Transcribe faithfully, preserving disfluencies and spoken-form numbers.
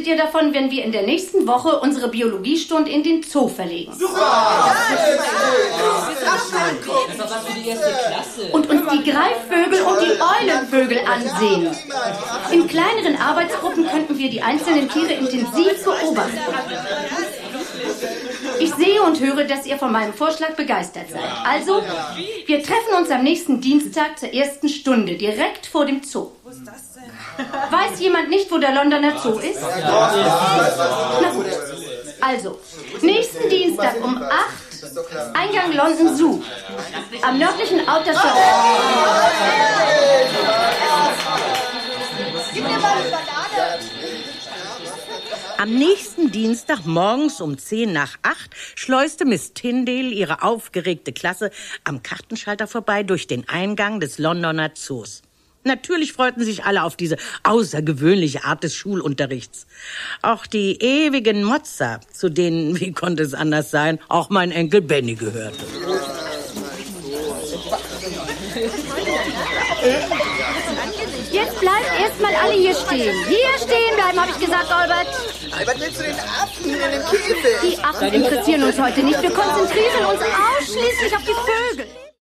ihr davon, wenn wir in der nächsten Woche unsere Biologiestunde in den Zoo verlegen? Super! Und uns die Greifvögel und die Eulenvögel ansehen. In kleineren Arbeitsgruppen könnten wir die einzelnen Tiere intensiv beobachten. Ich sehe und höre, dass ihr von meinem Vorschlag begeistert seid. Also, wir treffen uns am nächsten Dienstag zur ersten Stunde, direkt vor dem Zoo. Wo ist das denn? Weiß jemand nicht, wo der Londoner Zoo ist? Na gut. Also, nächsten Dienstag um acht, Eingang London Zoo. Am nördlichen Outer Circle. Gib mir mal eine Banane. Am nächsten Dienstag morgens um zehn nach acht schleuste Miss Tyndale ihre aufgeregte Klasse am Kartenschalter vorbei durch den Eingang des Londoner Zoos. Natürlich freuten sich alle auf diese außergewöhnliche Art des Schulunterrichts. Auch die ewigen Motzer, zu denen, wie konnte es anders sein, auch mein Enkel Benny gehörte. Jetzt bleibt erstmal alle hier stehen. Hier stehen bleiben, habe ich gesagt, Albert. Albert, willst du den Affen in dem Käfig? Die Affen interessieren uns heute nicht. Wir konzentrieren uns ausschließlich auf die Vögel.